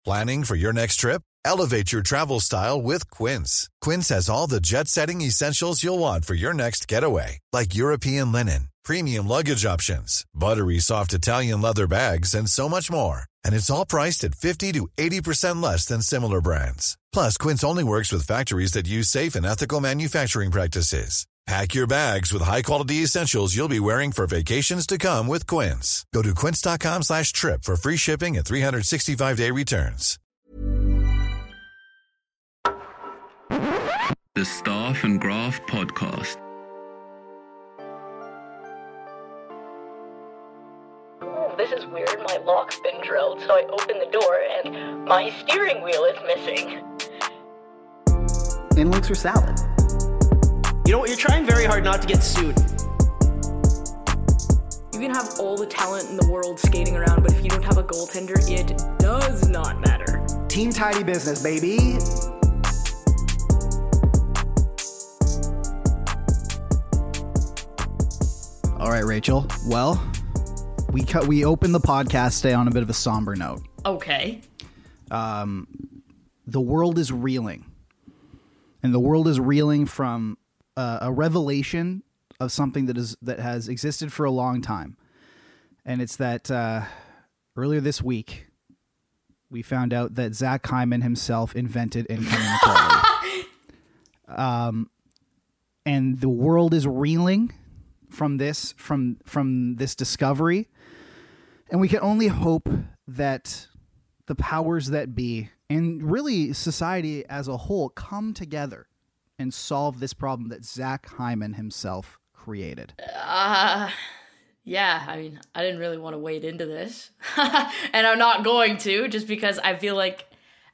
Planning for your next trip? Elevate your travel style with Quince. Quince has all the jet-setting essentials you'll want for your next getaway, like European linen, premium luggage options, buttery soft Italian leather bags, and so much more. And it's all priced at 50 to 80% less than similar brands. Plus, Quince only works with factories that use safe and ethical manufacturing practices. Pack your bags with high-quality essentials you'll be wearing for vacations to come with Quince. Go to quince.com/trip for free shipping and 365-day returns. The Staff and Graph Podcast. Oh, this is weird. My lock's been drilled, so I open the door and my steering wheel is missing. And looks for salad. You know what? You're trying very hard not to get sued. You can have all the talent in the world skating around, but if you don't have a goaltender, it does not matter. Team Tidy Business, baby. All right, Rachel. Well, we opened the podcast today on a bit of a somber note. Okay. The world is reeling. And the world is reeling from a revelation of something that has existed for a long time. And it's that earlier this week, we found out that Zach Hyman himself invented income inequality. And the world is reeling from this discovery. And we can only hope that the powers that be, and really society as a whole, come together and solve this problem that Zach Hyman himself created. Yeah, I mean, I didn't really want to wade into this. And I'm not going to, just because I feel like,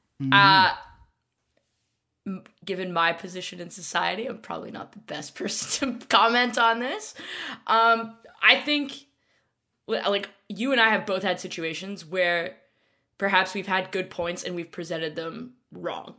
given my position in society, I'm probably not the best person to comment on this. I think, like, you and I have both had situations where perhaps we've had good points and we've presented them wrong.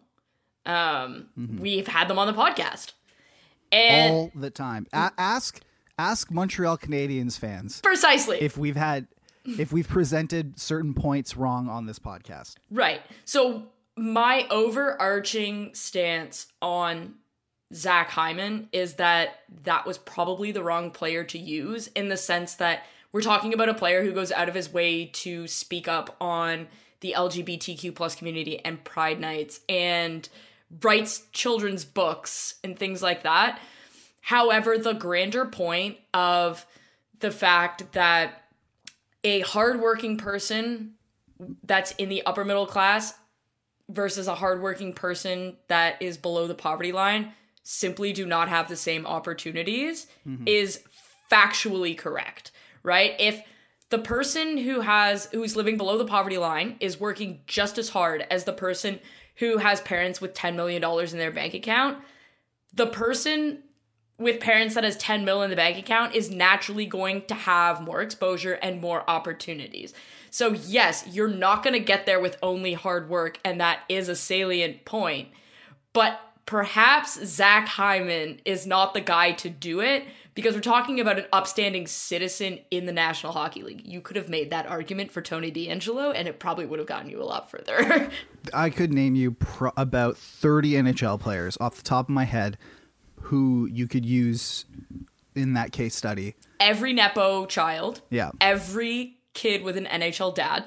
We've had them on the podcast. And all the time. Ask Montreal Canadiens fans. Precisely. If we've presented certain points wrong on this podcast. Right. So my overarching stance on Zach Hyman is that was probably the wrong player to use, in the sense that we're talking about a player who goes out of his way to speak up on the LGBTQ plus community and Pride Nights and writes children's books and things like that. However, the grander point of the fact that a hardworking person that's in the upper middle class versus a hardworking person that is below the poverty line simply do not have the same opportunities is factually correct, right? If the person who's living below the poverty line is working just as hard as the person who has parents with $10 million in their bank account, the person with parents that has 10 mil in the bank account is naturally going to have more exposure and more opportunities. So yes, you're not going to get there with only hard work, and that is a salient point. But perhaps Zach Hyman is not the guy to do it, because we're talking about an upstanding citizen in the National Hockey League. You could have made that argument for Tony DeAngelo, and it probably would have gotten you a lot further. I could name you about 30 NHL players off the top of my head who you could use in that case study. Every Nepo child, yeah, every kid with an NHL dad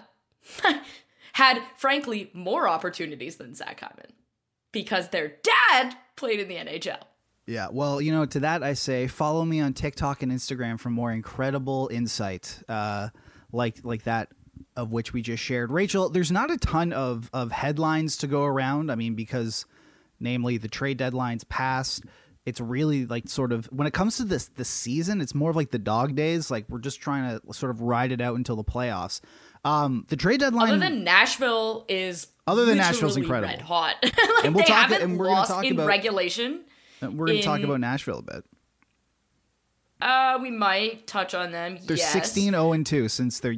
had, frankly, more opportunities than Zach Hyman because their dad played in the NHL. Yeah, well, to that I say, follow me on TikTok and Instagram for more incredible insight like that of which we just shared. Rachel, there's not a ton of headlines to go around. I mean, because namely the trade deadline's passed. It's really like sort of, when it comes to this season, it's more of like the dog days. Like we're just trying to sort of ride it out until the playoffs. The trade deadline, other than Nashville's incredible, red hot. Like, and we'll talk. And we're going to talk about regulation. We're going to talk about Nashville a bit. We might touch on them. They're 16-0-2 since their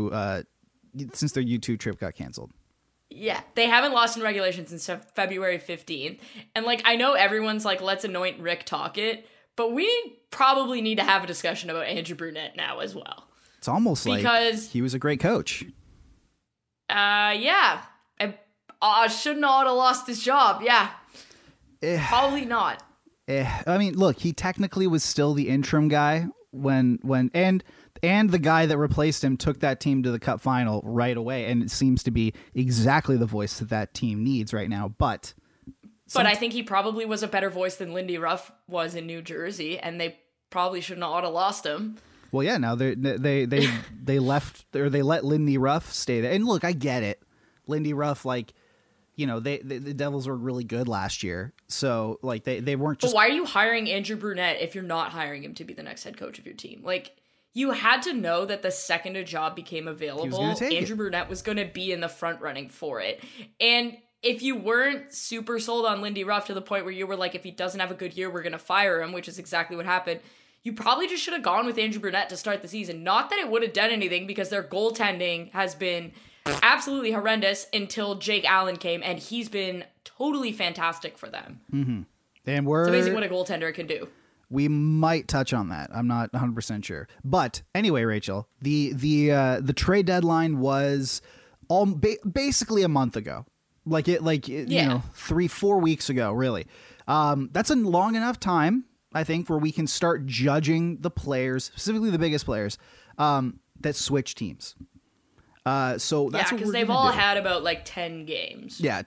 U2 trip got canceled. Yeah, they haven't lost in regulation since February 15th. And, like, I know everyone's like, let's anoint Rick Tocchet, but we probably need to have a discussion about Andrew Brunette now as well. It's almost like he was a great coach. Yeah. And should not have lost his job. Yeah. Probably not. I mean, look, he technically was still the interim guy when the guy that replaced him took that team to the Cup final right away, and it seems to be exactly the voice that team needs right now. But I think he probably was a better voice than Lindy Ruff was in New Jersey, and they probably should not have lost him. Well, yeah, now they left, or they let Lindy Ruff stay there. And look, I get it. Lindy Ruff, like, you know, the Devils were really good last year, so like they weren't just. But why are you hiring Andrew Brunette if you're not hiring him to be the next head coach of your team? Like, you had to know that the second a job became available, Andrew Brunette was going to be in the front running for it. And if you weren't super sold on Lindy Ruff to the point where you were like, if he doesn't have a good year, we're going to fire him, which is exactly what happened, you probably just should have gone with Andrew Brunette to start the season. Not that it would have done anything, because their goaltending has been absolutely horrendous until Jake Allen came, and he's been totally fantastic for them. Mm-hmm. And it's amazing what a goaltender can do. We might touch on that. I'm not 100% sure. But anyway, Rachel, the trade deadline was basically a month ago. You know, 3-4 weeks ago, really. That's a long enough time, I think, where we can start judging the players, specifically the biggest players, that switch teams. So that's because they've all had about like 10 games. Yeah,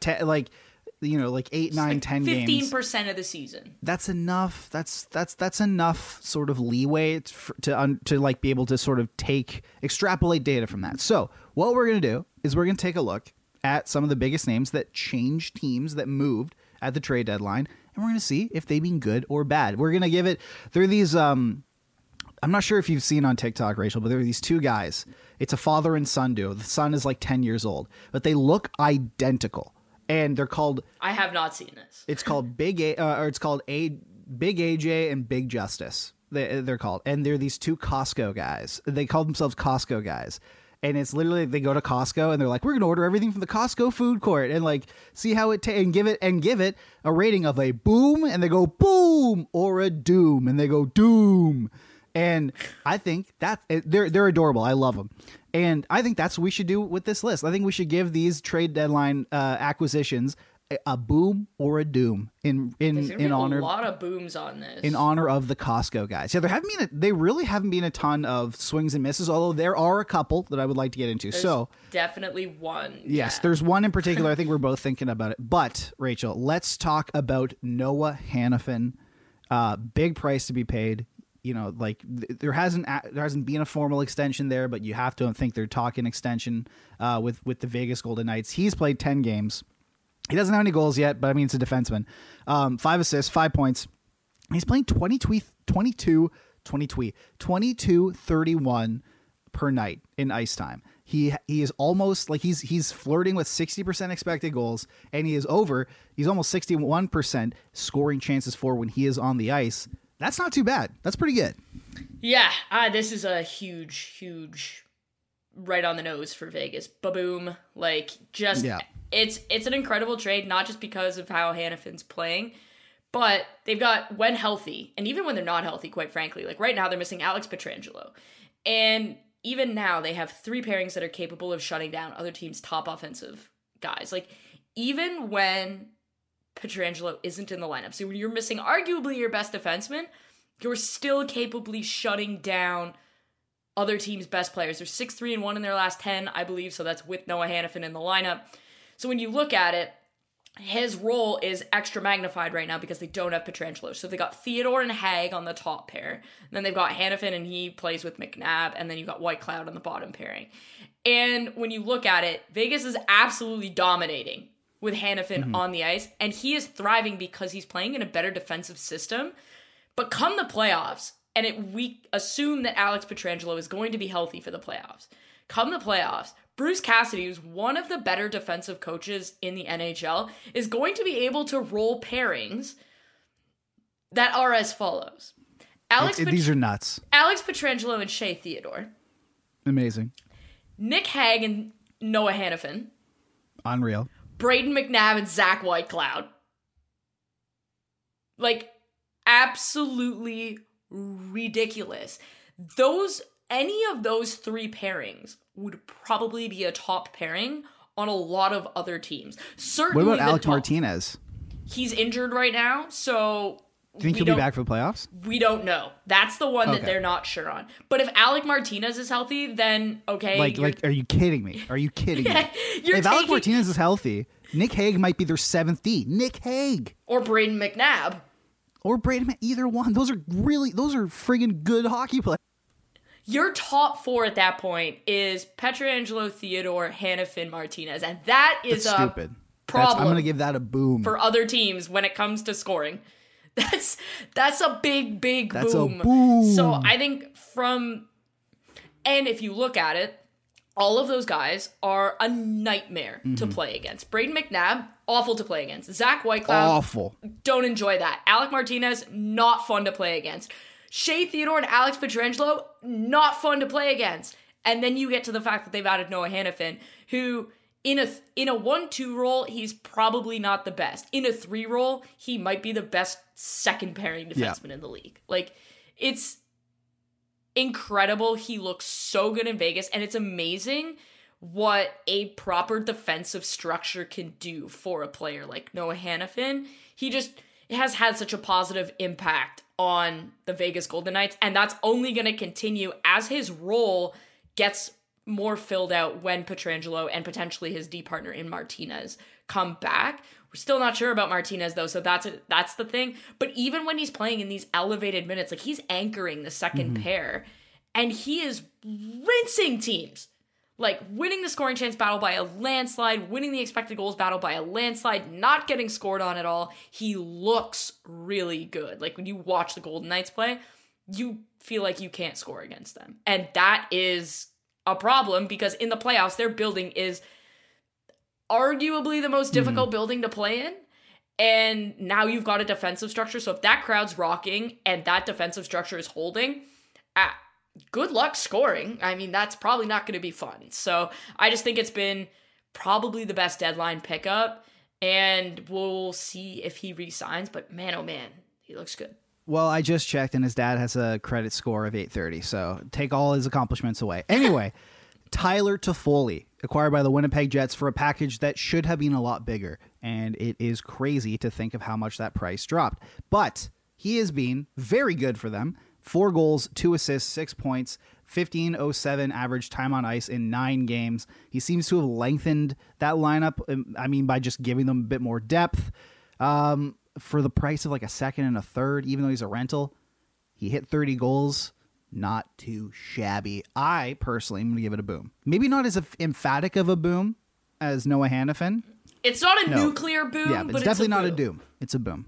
8, 9, 10 games. 15% of the season. That's enough. That's enough sort of leeway to like be able to sort of extrapolate data from that. So what we're gonna do is we're gonna take a look at some of the biggest names that changed teams, that moved at the trade deadline, and we're gonna see if they've been good or bad. We're gonna give it. There are these. I'm not sure if you've seen on TikTok, Rachel, but there are these two guys. It's a father and son duo. The son is like 10 years old, but they look identical. And they're called. I have not seen this. It's called Big AJ and Big Justice. They're called, and they're these two Costco guys. They call themselves Costco guys, and it's literally they go to Costco and they're like, we're gonna order everything from the Costco food court and like see how it and give it a rating of a boom, and they go boom, or a doom, and they go doom. And I think that they're adorable. I love them. And I think that's what we should do with this list. I think we should give these trade deadline acquisitions a boom or a doom in honor. A lot of booms on this in honor of the Costco guys. Yeah, they really haven't been a ton of swings and misses. Although there are a couple that I would like to get into. There's definitely one. Yes, there's one in particular. I think we're both thinking about it. But Rachel, let's talk about Noah Hanifin. Big price to be paid. You know, like there hasn't been a formal extension there, but you have to think they're talking extension with the Vegas Golden Knights. He's played 10 games. He doesn't have any goals yet, but I mean, it's a defenseman. 5 assists, 5 points. He's playing 22-31 per night in ice time. He is almost like he's flirting with 60% expected goals, and he's almost 61% scoring chances for when he is on the ice. That's not too bad. That's pretty good. Yeah, this is a huge right on the nose for Vegas. Ba-boom. Like, just, it's an incredible trade, not just because of how Hanifin's playing, but they've got, when healthy, and even when they're not healthy, quite frankly, like right now they're missing Alex Pietrangelo. And even now they have 3 pairings that are capable of shutting down other teams' top offensive guys. Like, even when Pietrangelo isn't in the lineup, so when you're missing arguably your best defenseman, you're still capably shutting down other teams' best players. They're 6-3-1 in their last 10, I believe, so that's with Noah Hanifin in the lineup. So when you look at it, his role is extra magnified right now because they don't have Pietrangelo. So they got Theodore and Hag on the top pair, and then they've got Hanifin and he plays with McNabb, and then you've got Whitecloud on the bottom pairing. And when you look at it, Vegas is absolutely dominating with Hanifin on the ice, and he is thriving because he's playing in a better defensive system. But come the playoffs, and we assume that Alex Pietrangelo is going to be healthy for the playoffs. Come the playoffs, Bruce Cassidy, who's one of the better defensive coaches in the NHL, is going to be able to roll pairings that are as follows. These are nuts. Alex Pietrangelo and Shea Theodore. Amazing. Nick Hag and Noah Hanifin. Unreal. Braden McNabb and Zach Whitecloud. Like, absolutely ridiculous. Any of those 3 pairings would probably be a top pairing on a lot of other teams. Certainly What about Alec Martinez? He's injured right now, so... Do you think he'll be back for the playoffs? We don't know. That's the one that they're not sure on. But if Alec Martinez is healthy, then okay. Are you kidding me? Are you kidding me? If Alec Martinez is healthy, Nick Hague might be their 7th D. Nick Hague. Or Braden McNabb. Either one. Those are friggin' good hockey players. Your top 4 at that point is Pietrangelo, Theodore, Hanifin, Martinez. And that is stupid. Problem. I'm going to give that a boom. For other teams when it comes to scoring. That's a big boom. That's a boom. So I think and if you look at it, all of those guys are a nightmare to play against. Braden McNabb, awful to play against. Zach Whitecloud, awful. Don't enjoy that. Alec Martinez, not fun to play against. Shea Theodore and Alex Pietrangelo, not fun to play against. And then you get to the fact that they've added Noah Hanifin, who in a 1-2 role, he's probably not the best. In a 3 role, he might be the best second pairing defenseman in the league. Like, it's incredible. He looks so good in Vegas, and it's amazing what a proper defensive structure can do for a player like Noah Hanifin. He just has had such a positive impact on the Vegas Golden Knights, and that's only going to continue as his role gets more filled out when Pietrangelo and potentially his D partner in Martinez come back. We're still not sure about Martinez though, so that's the thing. But even when he's playing in these elevated minutes, like he's anchoring the second pair, and he is rinsing teams. Like winning the scoring chance battle by a landslide, winning the expected goals battle by a landslide, not getting scored on at all. He looks really good. Like when you watch the Golden Knights play, you feel like you can't score against them. And that is a problem because in the playoffs, their building is arguably the most difficult building to play in. And now you've got a defensive structure. So if that crowd's rocking and that defensive structure is holding, good luck scoring. I mean, that's probably not going to be fun. So I just think it's been probably the best deadline pickup. And we'll see if he re-signs. But man, oh man, he looks good. Well, I just checked, and his dad has a credit score of 830, so take all his accomplishments away. Anyway, Tyler Toffoli, acquired by the Winnipeg Jets for a package that should have been a lot bigger, and it is crazy to think of how much that price dropped. But he has been very good for them. 4 goals, 2 assists, 6 points, 15.07 average time on ice in 9 games. He seems to have lengthened that lineup, by just giving them a bit more depth. For the price of like a second and a third, even though he's a rental, he hit 30 goals. Not too shabby. I personally am going to give it a boom. Maybe not as emphatic of a boom as Noah Hanifin. It's not a nuclear boom, yeah, but it's definitely not a doom. It's a boom.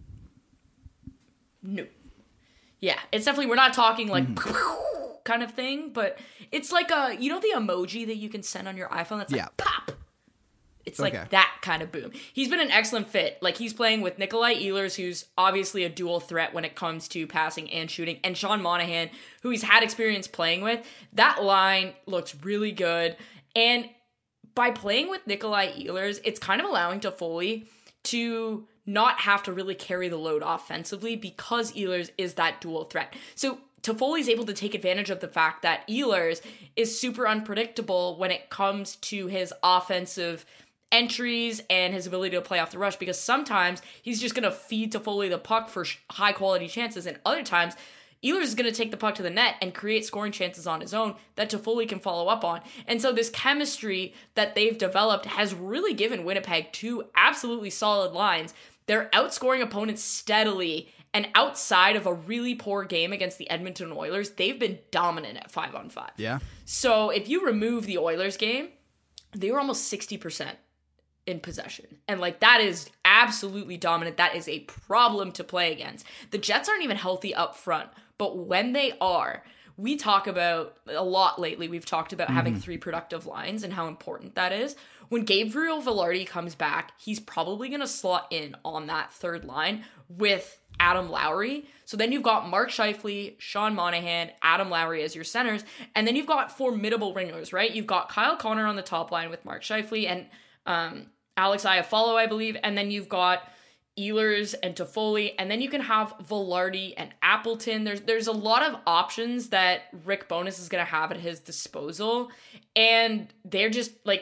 No. Yeah, it's definitely, we're not talking like kind of thing, but it's like the emoji that you can send on your iPhone that's like pop. It's like that kind of boom. He's been an excellent fit. Like, he's playing with Nikolai Ehlers, who's obviously a dual threat when it comes to passing and shooting, and Sean Monahan, who he's had experience playing with. That line looks really good. And by playing with Nikolai Ehlers, it's kind of allowing Toffoli to not have to really carry the load offensively because Ehlers is that dual threat. So Toffoli's able to take advantage of the fact that Ehlers is super unpredictable when it comes to his offensive entries and his ability to play off the rush, because sometimes he's just going to feed Toffoli the puck for high quality chances, and other times Ehlers is going to take the puck to the net and create scoring chances on his own that Toffoli can follow up on. And so this chemistry that they've developed has really given Winnipeg 2 absolutely solid lines. They're outscoring opponents steadily, and outside of a really poor game against the Edmonton Oilers, they've been dominant at 5-on-5. Yeah. So if you remove the Oilers game, they were almost 60% in possession. And like, that is absolutely dominant. That is a problem to play against. The Jets aren't even healthy up front, but when they are, we talk about a lot lately. We've talked about having 3 productive lines and how important that is. When Gabriel Velarde comes back, he's probably going to slot in on that third line with Adam Lowry. So then you've got Mark Scheifele, Sean Monahan, Adam Lowry as your centers, and then you've got formidable ringers, right? You've got Kyle Connor on the top line with Mark Scheifele and Alex Iafallo, I believe, and then you've got Ehlers and Toffoli, and then you can have Velarde and Appleton. There's a lot of options that Rick Bowness is going to have at his disposal, and they're just like,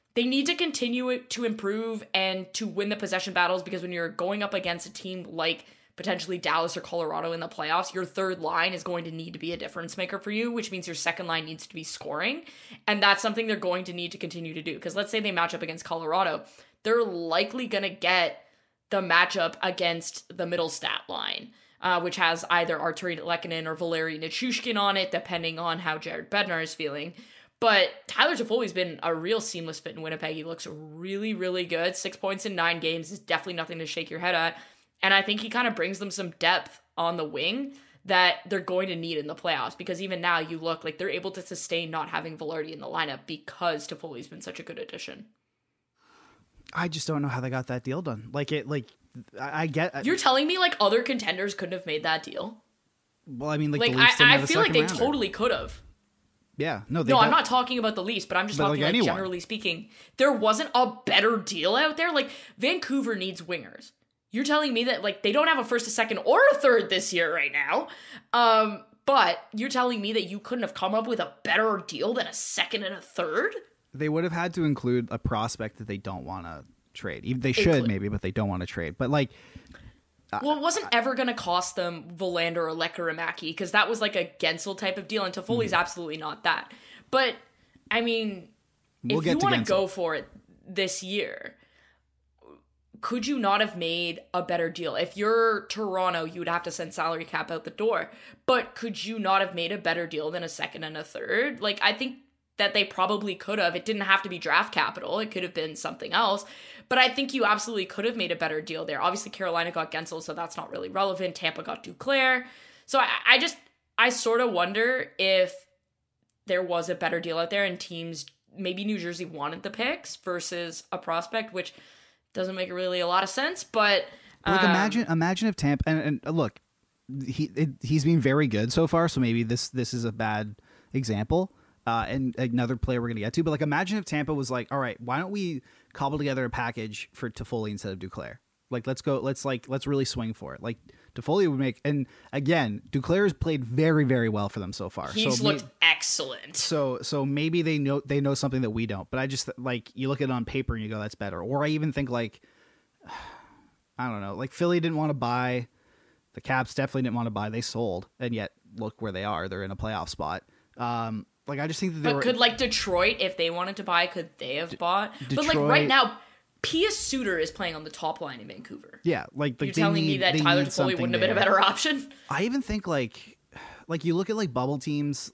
They need to continue to improve and to win the possession battles, because when you're going up against a team like potentially Dallas or Colorado in the playoffs, your third line is going to need to be a difference maker for you, which means your second line needs to be scoring. And that's something they're going to need to continue to do. Because let's say they match up against Colorado, they're likely going to get the matchup against the middle stat line, which has either Arturi Lehkonen or Valeri Nichushkin on it, depending on how Jared Bednar is feeling. But Tyler Toffoli's been a real seamless fit in Winnipeg. He looks really, really good. 6 points in 9 games is definitely nothing to shake your head at. And I think he kind of brings them some depth on the wing that they're going to need in the playoffs, because even now you look like they're able to sustain not having Velarde in the lineup because Toffoli's been such a good addition. I just don't know how they got that deal done. I get... You're telling me like other contenders couldn't have made that deal? Well, I mean, like the Leafs didn't have I a feel like they second rounder. totally could have. Yeah, no, I'm not talking about the Leafs, but I'm just talking like generally speaking. There wasn't a better deal out there. Like, Vancouver needs wingers. You're telling me that like they don't have a first, a second, or a third this year right now. But you're telling me that you couldn't have come up with a better deal than a second and a third? They would have had to include a prospect that they don't want to trade. They should maybe, but they don't want to trade. But like... Well, it wasn't ever going to cost them Verlander or Lekkerimaki, because that was like a Gensel type of deal, and Toffoli's absolutely not that. But, I mean, if you want to go for it this year, could you not have made a better deal? If you're Toronto, you would have to send salary cap out the door. But could you not have made a better deal than a second and a third? Like, I think that they probably could have. It didn't have to be draft capital. It could have been something else. But I think you absolutely could have made a better deal there. Obviously, Carolina got Gensel, so that's not really relevant. Tampa got Duclair. So I sort of wonder if there was a better deal out there and teams, maybe New Jersey wanted the picks versus a prospect, which doesn't make really a lot of sense. But like imagine if Tampa, and look, he's been very good so far, so maybe this is a bad example. And another player we're going to get to. But like, imagine if Tampa was like, all right, why don't we cobble together a package for Toffoli instead of Duclair? Like, let's really swing for it. Like, Toffoli would make, and again, Duclair has played very, very well for them so far. He's looked excellent. So maybe they know something that we don't. But I just, like, you look at it on paper and you go, that's better. Or I even think like, I don't know, like Philly didn't want to buy, the Caps definitely didn't want to buy. They sold, and yet look where they are. They're in a playoff spot. Like, I just think that could like Detroit, if they wanted to buy, could they have bought? But like right now, Pius Suter is playing on the top line in Vancouver. Yeah, like you're telling me that Tyler Toffoli wouldn't have been a better option? I even think like you look at like bubble teams.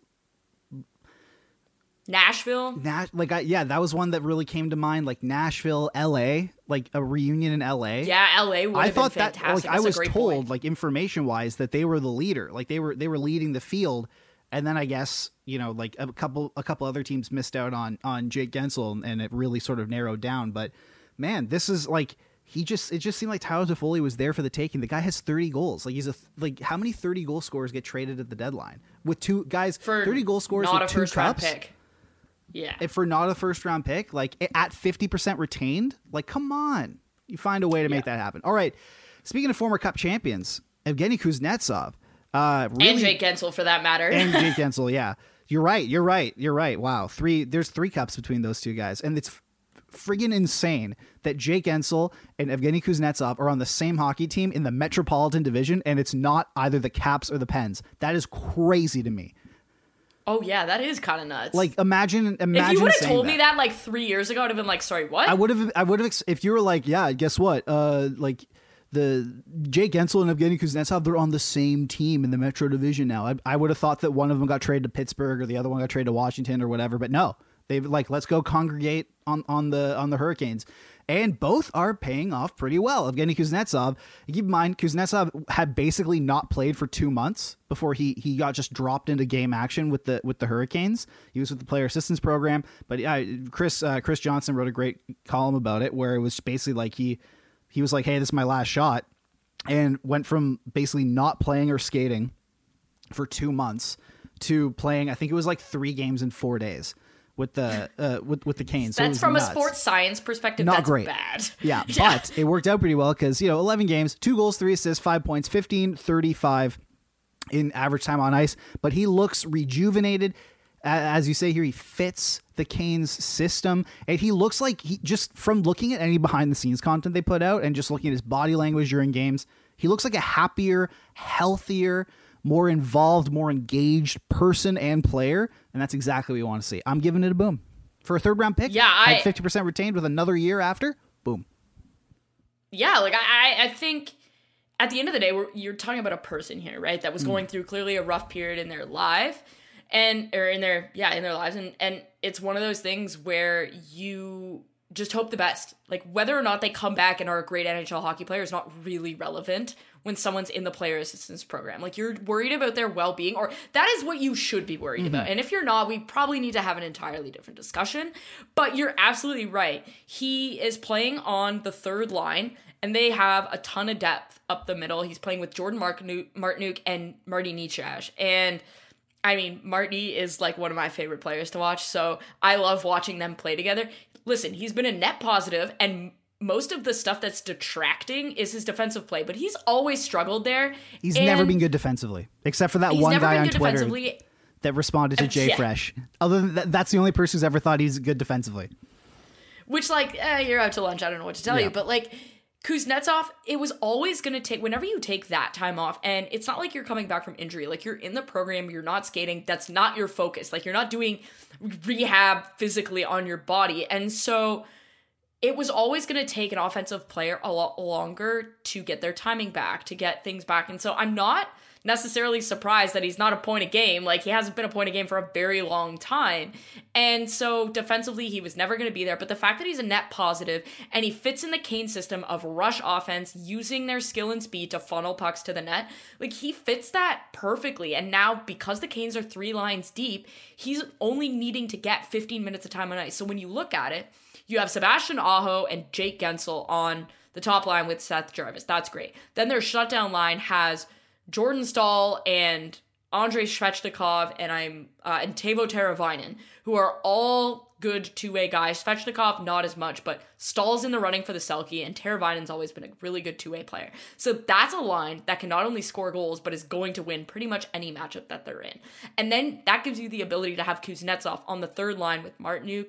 Nashville? That was one that really came to mind. Like Nashville, LA, like a reunion in LA. Yeah, LA would have been fantastic. That, like, I was told, like information wise, that they were the leader. Like they were leading the field. And then I guess, you know, like a couple other teams missed out on Jake Gensel, and it really sort of narrowed down. But man, this is like it just seemed like Tyler Toffoli was there for the taking. The guy has 30 goals. Like like how many 30 goal scorers get traded at the deadline with two guys? For 30 goal scorers not with a 2 first cups. round pick. Yeah, if for not a first round pick, like at 50% retained, like come on, you find a way to make that happen. All right, speaking of former Cup champions, Evgeny Kuznetsov. Really, and Jake Gensel, for that matter. And Jake Gensel, yeah. You're right. Wow. There's 3 cups between those two guys. And it's friggin' insane that Jake Gensel and Evgeny Kuznetsov are on the same hockey team in the Metropolitan Division, and it's not either the Caps or the Pens. That is crazy to me. Oh, yeah, that is kind of nuts. Like, imagine if you would have told me that like 3 years ago, I'd have been like, sorry, what? I would have, if you were like, yeah, guess what? Like, the Jake Gensel and Evgeny Kuznetsov, they're on the same team in the Metro Division now. I would have thought that one of them got traded to Pittsburgh or the other one got traded to Washington or whatever, but no, they've like, let's go congregate on the Hurricanes, and both are paying off pretty well. Evgeny Kuznetsov, keep in mind, Kuznetsov had basically not played for 2 months before he got just dropped into game action with the Hurricanes. He was with the player assistance program, but Chris Johnson wrote a great column about it where it was basically like he was like, hey, this is my last shot, and went from basically not playing or skating for 2 months to playing, I think it was like 3 games in 4 days with the with the Canes. That's so from nuts. A sports science perspective. Not that's great. Bad. Yeah, but it worked out pretty well because, 11 games, 2 goals, 3 assists, 5 points, 15-35 in average time on ice. But he looks rejuvenated. As you say here, he fits the Canes system, and he looks like he just from looking at any behind the scenes content they put out and just looking at his body language during games, he looks like a happier, healthier, more involved, more engaged person and player, and that's exactly what we want to see. I'm giving it a boom. For a third round pick, had 50% retained with another year after, boom. Yeah, like I think at the end of the day, you're talking about a person here, right? That was going through clearly a rough period in their life, in their lives, and it's one of those things where you just hope the best. Like whether or not they come back and are a great NHL hockey player is not really relevant when someone's in the player assistance program. Like you're worried about their well-being, or that is what you should be worried about. And if you're not, we probably need to have an entirely different discussion. But you're absolutely right. He is playing on the third line, and they have a ton of depth up the middle. He's playing with Jordan Martinook and Marty Necas. And I mean, Marty is like one of my favorite players to watch, so I love watching them play together. Listen, he's been a net positive, and most of the stuff that's detracting is his defensive play, but he's always struggled there. He's never been good defensively, except for that one guy on Twitter that responded to Jay Fresh. Other than that, that's the only person who's ever thought he's good defensively. Which, like, you're out to lunch, I don't know what to tell you, but like, Kuznetsov, it was always going to take, whenever you take that time off, and it's not like you're coming back from injury, like you're in the program, you're not skating, that's not your focus, like you're not doing rehab physically on your body, and so it was always going to take an offensive player a lot longer to get their timing back, to get things back, and so I'm not necessarily surprised that he's not a point a game. Like, he hasn't been a point a game for a very long time. And so defensively, he was never going to be there. But the fact that he's a net positive and he fits in the Kane system of rush offense, using their skill and speed to funnel pucks to the net, like, he fits that perfectly. And now, because the Canes are 3 lines deep, he's only needing to get 15 minutes of time on ice. So when you look at it, you have Sebastian Aho and Jake Gensel on the top line with Seth Jarvis. That's great. Then their shutdown line has Jordan Staal and Andrei Svechnikov and Teuvo Teravainen, who are all good two-way guys. Svechnikov, not as much, but Stahl's in the running for the Selke, and Teravainen's always been a really good two-way player. So that's a line that can not only score goals, but is going to win pretty much any matchup that they're in. And then that gives you the ability to have Kuznetsov on the third line with Martinook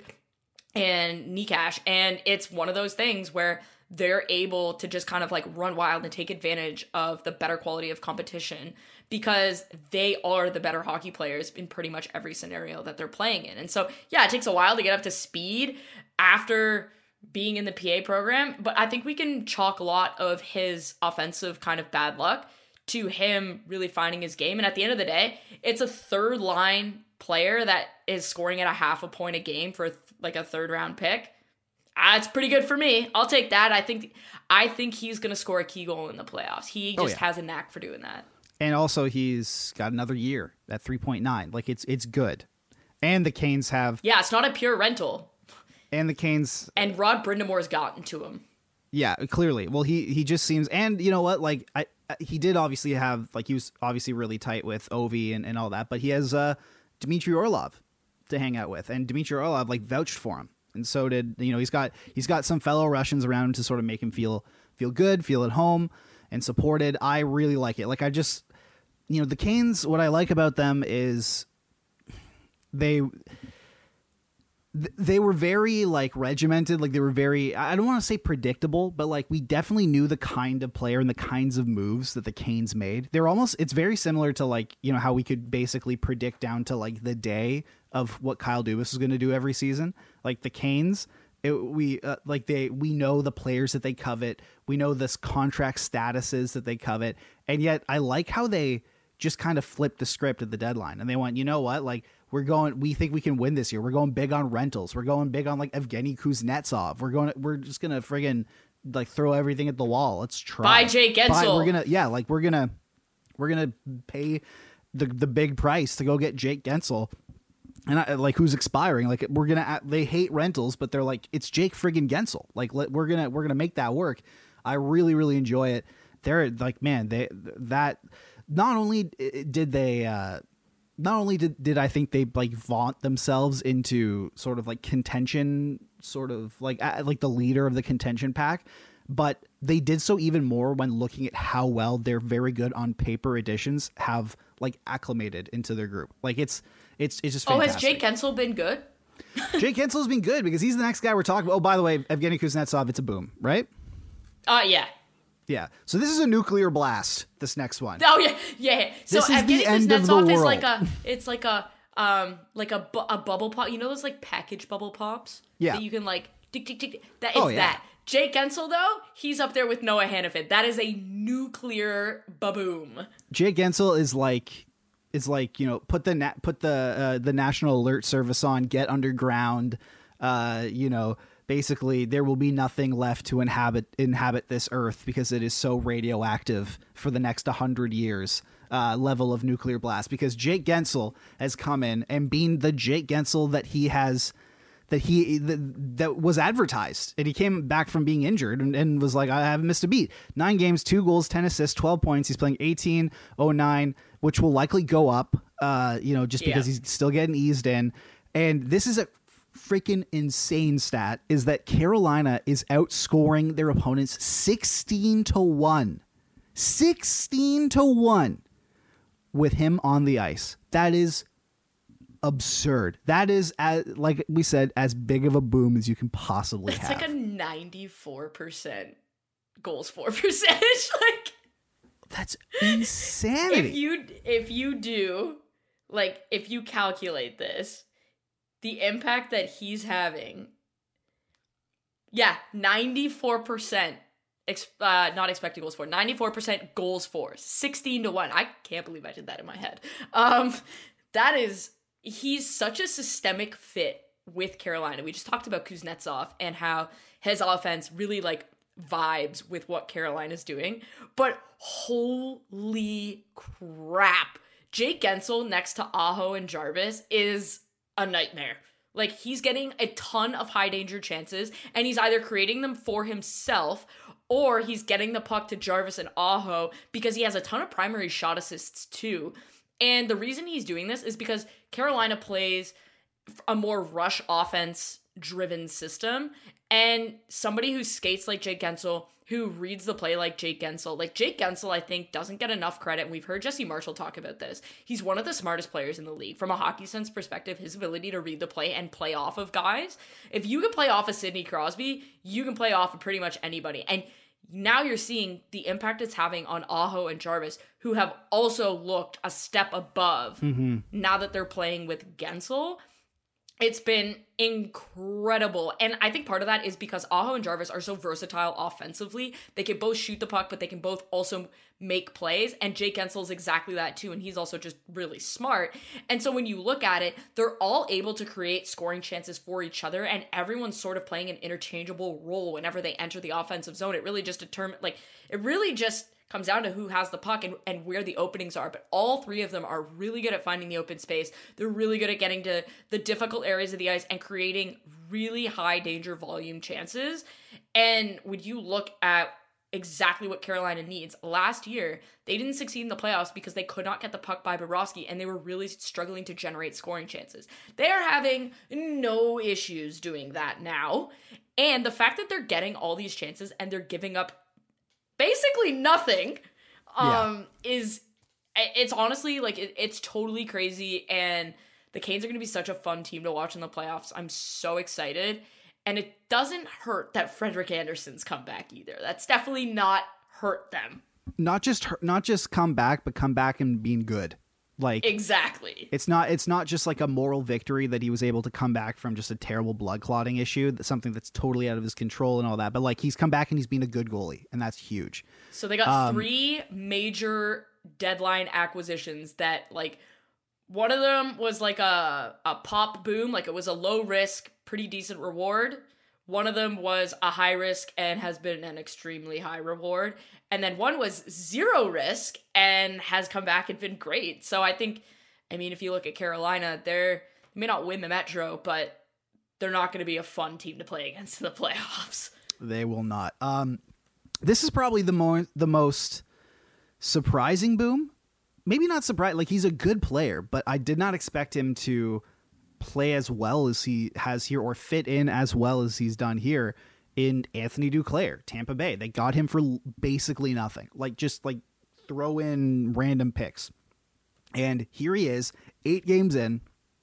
and Necas, and it's one of those things where they're able to just kind of like run wild and take advantage of the better quality of competition because they are the better hockey players in pretty much every scenario that they're playing in. And so, yeah, it takes a while to get up to speed after being in the PA program, but I think we can chalk a lot of his offensive kind of bad luck to him really finding his game. And at the end of the day, it's a third line player that is scoring at a half a point a game for like a third round pick. It's pretty good for me. I'll take that. I think he's going to score a key goal in the playoffs. He just has a knack for doing that. And also, he's got another year at 3.9. Like, it's good. And the Canes have... Yeah, it's not a pure rental. And the Canes... And Rod Brindamore's gotten to him. Yeah, clearly. Well, he just seems... And you know what? Like, he did obviously have... Like, he was obviously really tight with Ovi and all that. But he has Dmitry Orlov to hang out with. And Dmitry Orlov, like, vouched for him. And so did, you know, he's got some fellow Russians around him to sort of make him feel good, feel at home and supported. I really like it. Like, I just, you know, the Canes, what I like about them is they were very like regimented. Like, they were very, I don't want to say predictable, but like we definitely knew the kind of player and the kinds of moves that the Canes made. They're almost, it's very similar to like, you know, how we could basically predict down to like the day of what Kyle Dubas is going to do every season. Like the Canes, we know the players that they covet. We know this contract statuses that they covet. And yet I like how they just kind of flipped the script at the deadline. And they went, you know what? Like, we think we can win this year. We're going big on rentals. We're going big on like Evgeny Kuznetsov. We're just going to friggin' like throw everything at the wall. Let's try. Buy Jake Gensel. We're going to pay the big price to go get Jake Gensel. And like, who's expiring? Like, they hate rentals, but they're like, it's Jake friggin' Gensel. Like, we're gonna make that work. I really, really enjoy it. They're like, man, not only did I think they like vaunt themselves into sort of like contention, sort of like the leader of the contention pack, but they did so even more when looking at how well their very good on paper additions have like acclimated into their group. Like, it's It's just Oh, fantastic. has Jake Gensel been good? Jake Gensel's been good because he's the next guy we're talking about. Oh, by the way, Evgeny Kuznetsov, it's a boom, right? Yeah. Yeah. So this is a nuclear blast, this next one. Oh yeah. So This is the Evgeny end of the Kuznetsov is world. like a bubble pop. You know those like package bubble pops? Yeah. That you can like tick tick tick. That Oh, is yeah. that. Jake Gensel though, he's up there with Noah Hannafin. That is a nuclear baboom. Jake Gensel is like, put the National Alert Service on, get underground, basically there will be nothing left to inhabit this earth because it is so radioactive for the next 100 years. Level of nuclear blast, because Jake Gensel has come in and been the Jake Gensel that was advertised, and he came back from being injured and was like, I haven't missed a beat. 9 games, 2 goals, 10 assists, 12 points. He's playing 18.09, which will likely go up, just because he's still getting eased in. And this is a freaking insane stat, is that Carolina is outscoring their opponents 16-1. 16-1 with him on the ice. That is absurd. That is, like we said, as big of a boom as you can possibly have. It's like a 94% goals for percentage. Like, that's insanity. if you calculate this, the impact that he's having, 94%. Not expected goals for, 94% goals for, 16-1. I can't believe I did that in my head. He's such a systemic fit with Carolina. We just talked about Kuznetsov and how his offense really like vibes with what Carolina's doing. But holy crap, Jake Gensel next to Aho and Jarvis is a nightmare. Like, he's getting a ton of high danger chances, and he's either creating them for himself or he's getting the puck to Jarvis and Aho because he has a ton of primary shot assists too. And the reason he's doing this is because Carolina plays a more rush offense driven system, and somebody who skates like Jake Gensel, who reads the play like Jake Gensel, I think doesn't get enough credit. And we've heard Jesse Marshall talk about this. He's one of the smartest players in the league. From a hockey sense perspective, his ability to read the play and play off of guys. If you can play off of Sidney Crosby, you can play off of pretty much anybody. And now you're seeing the impact it's having on Aho and Jarvis, who have also looked a step above now that they're playing with Gensel. It's been incredible. And I think part of that is because Aho and Jarvis are so versatile offensively. They can both shoot the puck, but they can both also make plays. And Jake Gensel is exactly that too. And he's also just really smart. And so when you look at it, they're all able to create scoring chances for each other. And everyone's sort of playing an interchangeable role whenever they enter the offensive zone. It really just comes down to who has the puck and where the openings are. But all three of them are really good at finding the open space. They're really good at getting to the difficult areas of the ice and creating really high danger volume chances. And when you look at exactly what Carolina needs, last year, they didn't succeed in the playoffs because they could not get the puck by Bobrovsky, and they were really struggling to generate scoring chances. They are having no issues doing that now. And the fact that they're getting all these chances and they're giving up basically nothing it's honestly like it's totally crazy. And the Canes are going to be such a fun team to watch in the playoffs. I'm so excited, and it doesn't hurt that Frederik Andersen's come back either. That's definitely not hurt them. Not just come back, but come back and being good. Like, exactly. It's not just like a moral victory that he was able to come back from just a terrible blood clotting issue, that's something that's totally out of his control and all that. But like, he's come back and he's been a good goalie, and that's huge. So they got 3 major deadline acquisitions that, like, one of them was like a pop boom, like it was a low risk, pretty decent reward. One of them was a high risk and has been an extremely high reward. And then one was 0 risk and has come back and been great. So I think, if you look at Carolina, they may not win the Metro, but they're not going to be a fun team to play against in the playoffs. They will not. This is probably the most surprising boom. Maybe not surprised. Like, he's a good player, but I did not expect him to play as well as he has here, or fit in as well as he's done here, in Anthony Duclair, Tampa Bay. They got him for basically nothing. Just throw in random picks. And here he is, 8 games in,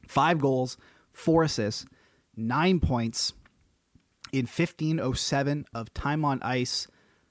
5 goals, 4 assists, 9 points in 15:07 of time on ice.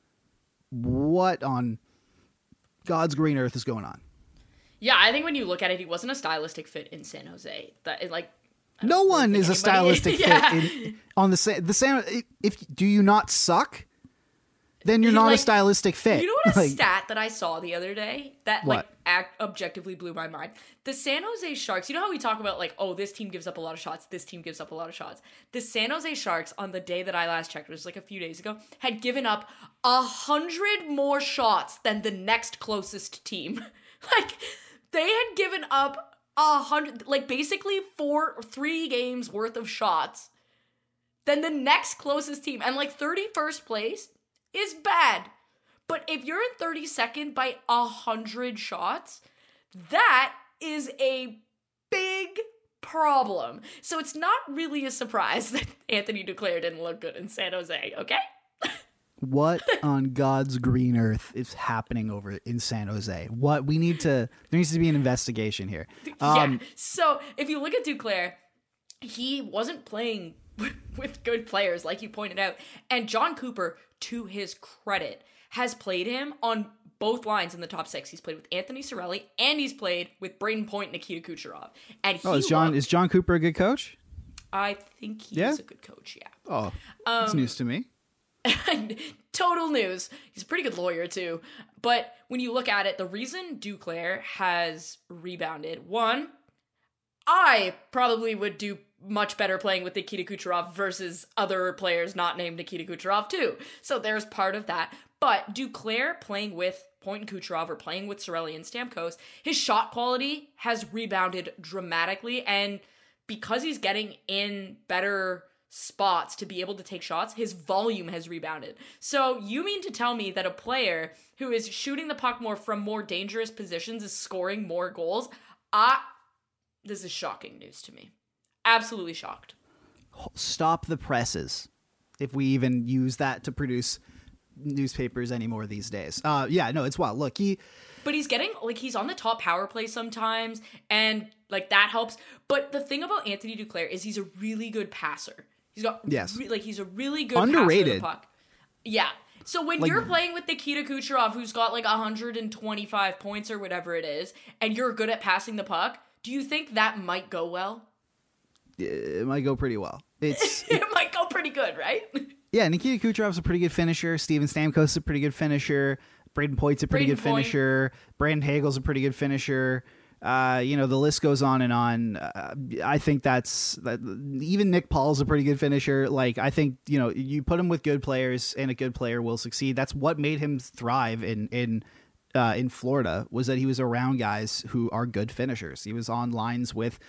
What on God's green earth is going on? Yeah, I think when you look at it, he wasn't a stylistic fit in San Jose. No one is a stylistic fit on the San. If do you not suck? Then you're not a stylistic fit. You know what stat that I saw the other day that What? objectively blew my mind? The San Jose Sharks, you know how we talk about this team gives up a lot of shots, this team gives up a lot of shots. The San Jose Sharks, on the day that I last checked, which was a few days ago, had given up 100 more shots than the next closest team. They had given up 100, basically 3 games worth of shots than the next closest team. And 31st place is bad. But if you're in 32nd by 100 shots, that is a big problem. So it's not really a surprise that Anthony Duclair didn't look good in San Jose, okay? What on God's green earth is happening over in San Jose? There needs to be an investigation here. So if you look at Duclair, he wasn't playing with good players, like you pointed out. And John Cooper, to his credit, has played him on both lines in the top 6. He's played with Anthony Cirelli, and he's played with Braden Point, Nikita Kucherov. And is John Cooper a good coach? I think he is a good coach, yeah. Oh, that's news to me. Total news. He's a pretty good lawyer, too. But when you look at it, the reason Duclair has rebounded, one, I probably would do much better playing with Nikita Kucherov versus other players not named Nikita Kucherov, too. So there's part of that. But Duclair playing with Point and Kucherov or playing with Cirelli and Stamkos, his shot quality has rebounded dramatically. And because he's getting in better spots to be able to take shots, his volume has rebounded. So you mean to tell me that a player who is shooting the puck more from more dangerous positions is scoring more goals? This is shocking news to me. Absolutely shocked. Stop the presses, if we even use that to produce newspapers anymore these days. It's wild. Look, but he's getting he's on the top power play sometimes, and that helps. But the thing about Anthony Duclair is he's a really good passer. He's got he's a really good underrated passer of the puck. Yeah. So when you're playing with Nikita Kucherov, who's got 125 points or whatever it is, and you're good at passing the puck, do you think that might go well? It might go pretty well. It might go pretty good, right? Yeah, Nikita Kucherov's a pretty good finisher. Steven Stamkos is a pretty good finisher. Braden Point's a pretty good finisher. Brandon Hagel's a pretty good finisher. The list goes on and on. I think even Nick Paul's a pretty good finisher. I think, you put him with good players and a good player will succeed. That's what made him thrive in Florida, was that he was around guys who are good finishers. He was on lines with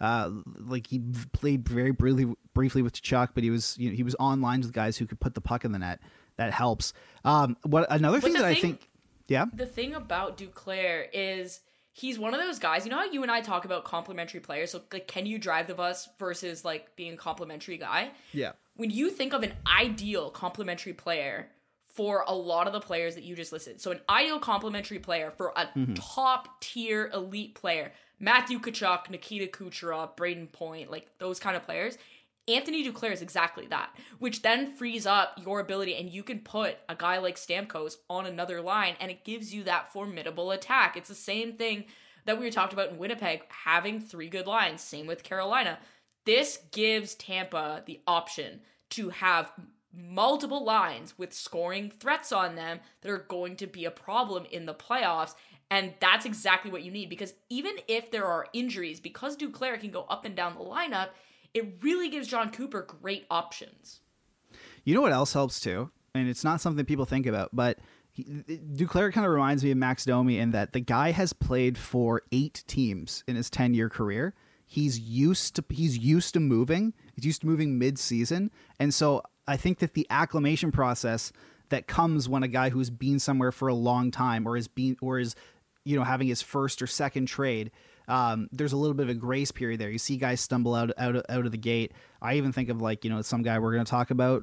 he played very briefly with Chuck, but he was on lines with guys who could put the puck in the net. That helps. The thing about Duclair is he's one of those guys, you know how you and I talk about complimentary players? So can you drive the bus versus being a complimentary guy? Yeah. When you think of an ideal complimentary player for a lot of the players that you just listed, so an ideal complimentary player for a top tier elite player, Matthew Tkachuk, Nikita Kucherov, Braden Point, those kind of players, Anthony Duclair is exactly that, which then frees up your ability, and you can put a guy like Stamkos on another line, and it gives you that formidable attack. It's the same thing that we were talked about in Winnipeg, having 3 good lines. Same with Carolina. This gives Tampa the option to have multiple lines with scoring threats on them that are going to be a problem in the playoffs. And that's exactly what you need, because even if there are injuries, because Duclair can go up and down the lineup, it really gives John Cooper great options. You know what else helps too? And it's not something people think about, but Duclair kind of reminds me of Max Domi in that the guy has played for 8 teams in his 10-year career. He's used to moving. He's used to moving mid-season. And so I think that the acclimation process that comes when a guy who's been somewhere for a long time or is having his first or second trade, there's a little bit of a grace period there. You see guys stumble out of the gate. I even think of some guy we're going to talk about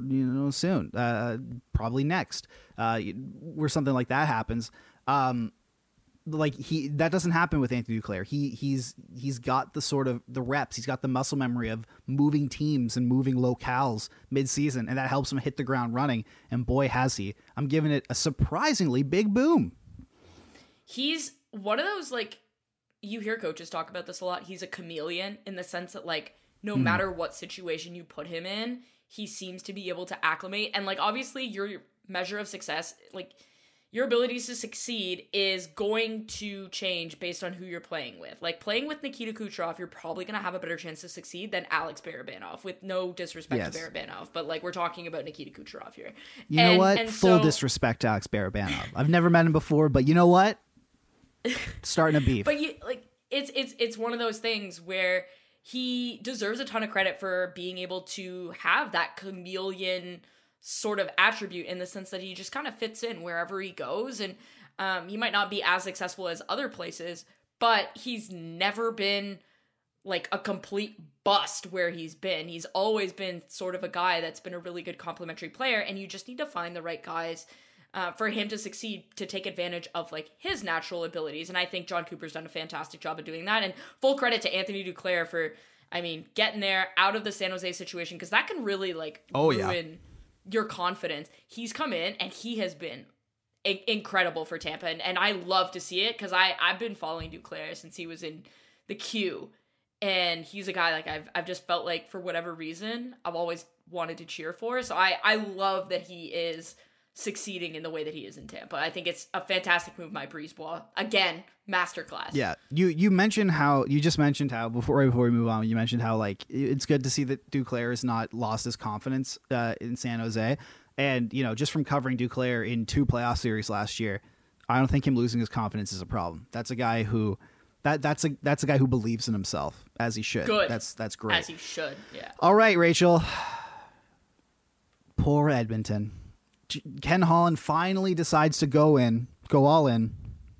probably next, where something like that happens. like that doesn't happen with Anthony Duclair. He's got the sort of the reps. He's got the muscle memory of moving teams and moving locales mid-season, and that helps him hit the ground running. And boy, has he. I'm giving it a surprisingly big boom. He's one of those, like, you hear coaches talk about this a lot. He's a chameleon in the sense that, like, no matter what situation you put him in, he seems to be able to acclimate. And, like, obviously your measure of success, like, your abilities to succeed is going to change based on who you're playing with. Like, playing with Nikita Kucherov, you're probably going to have a better chance to succeed than Alex Barabanov, with no disrespect to Barabanov. But, like, we're talking about Nikita Kucherov here. You know what? Full disrespect to Alex Barabanov. I've never met him before, but you know what? Starting a beef. But it's one of those things where he deserves a ton of credit for being able to have that chameleon sort of attribute, in the sense that he just kind of fits in wherever he goes. And he might not be as successful as other places, but he's never been like a complete bust where he's been. He's always been sort of a guy that's been a really good complementary player, and you just need to find the right guys for him to succeed, to take advantage of like his natural abilities. And I think John Cooper's done a fantastic job of doing that. And full credit to Anthony Duclair for, I mean, getting there out of the San Jose situation, because that can really like ruin your confidence. He's come in and he has been incredible for Tampa, and I love to see it, because I've been following Duclair since he was in the Q, and he's a guy like I've just felt like, for whatever reason, I've always wanted to cheer for. So I love that he is succeeding in the way that he is in Tampa. I think it's a fantastic move by Brisebois. Again, masterclass. Yeah, you just mentioned how before we move on, you mentioned how like it's good to see that Duclair has not lost his confidence in San Jose, and you know, just from covering Duclair in 2 playoff series last year, I don't think him losing his confidence is a problem. That's a guy who that's a guy who believes in himself, as he should. Good. That's great. As he should. Yeah. All right, Rachel. Poor Edmonton. Ken Holland finally decides to go all in.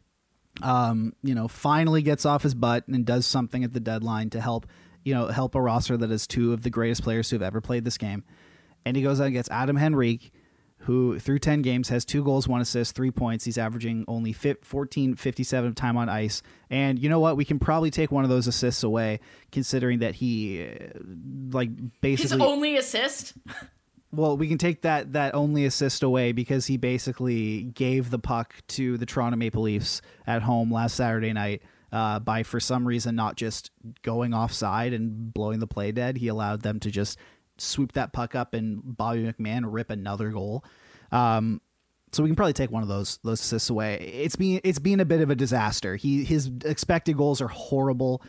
Finally gets off his butt and does something at the deadline to help a roster that has 2 of the greatest players who have ever played this game. And he goes out and gets Adam Henrique, who through 10 games has 2 goals, 1 assist, 3 points. He's averaging only 14.57 time on ice. And you know what? We can probably take one of those assists away, considering that he basically his only assist. Well, we can take that only assist away because he basically gave the puck to the Toronto Maple Leafs at home last Saturday night by, for some reason, not just going offside and blowing the play dead. He allowed them to just swoop that puck up and Bobby McMahon rip another goal. So we can probably take one of those assists away. It's been a bit of a disaster. His expected goals are horrible.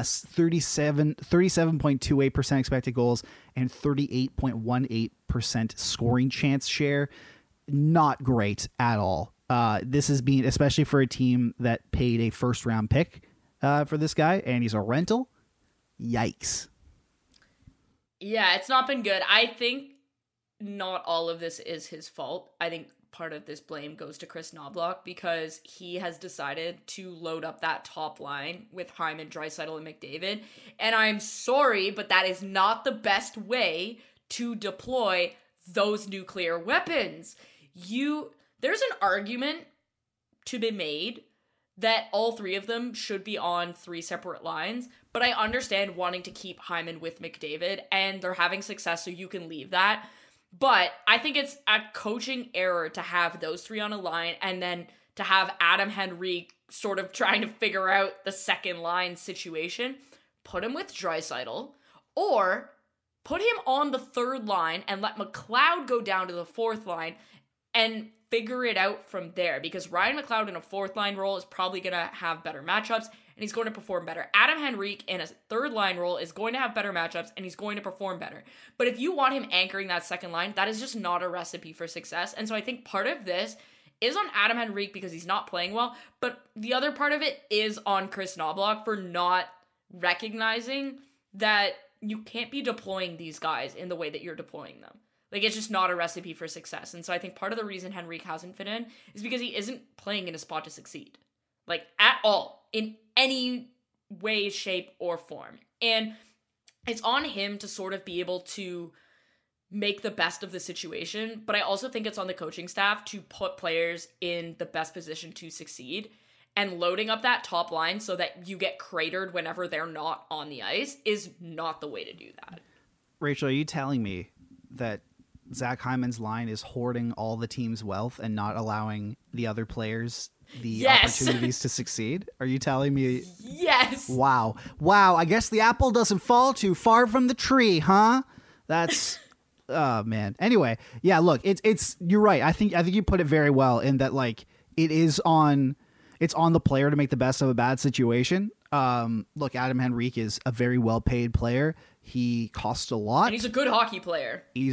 37.28% expected goals and 38.18% scoring chance share. Not great at all. This has been, especially for a team that paid a first round pick for this guy, and he's a rental. Yikes. Yeah, it's not been good. I think not all of this is his fault. I think part of this blame goes to Chris Knoblauch, because he has decided to load up that top line with Hyman, Draisaitl, and McDavid. And I'm sorry, but that is not the best way to deploy those nuclear weapons. There's an argument to be made that all 3 of them should be on 3 separate lines, but I understand wanting to keep Hyman with McDavid, and they're having success, so you can leave that. But I think it's a coaching error to have those 3 on a line and then to have Adam Henrique sort of trying to figure out the second line situation. Put him with Draisaitl, or put him on the 3rd line and let McLeod go down to the 4th line and figure it out from there, because Ryan McLeod in a 4th line role is probably going to have better matchups and he's going to perform better. Adam Henrique in a 3rd line role is going to have better matchups and he's going to perform better. But if you want him anchoring that second line, that is just not a recipe for success. And so I think part of this is on Adam Henrique because he's not playing well, but the other part of it is on Chris Knoblauch for not recognizing that you can't be deploying these guys in the way that you're deploying them. Like, it's just not a recipe for success. And so I think part of the reason Henrique hasn't fit in is because he isn't playing in a spot to succeed. Like, at all. In any way, shape, or form. And it's on him to sort of be able to make the best of the situation. But I also think it's on the coaching staff to put players in the best position to succeed. and loading up that top line so that you get cratered whenever they're not on the ice is not the way to do that. Rachel, are you telling me that Zach Hyman's line is hoarding all the team's wealth and not allowing the other players the opportunities to succeed? Are you telling me? Yes. Wow. I guess the apple doesn't fall too far from the tree, huh? That's oh man. Anyway, yeah, look, it's you're right. I think you put it very well in that, like, it's on the player to make the best of a bad situation. Look, Adam Henrique is a very well-paid player. He costs a lot. And he's a good hockey player. He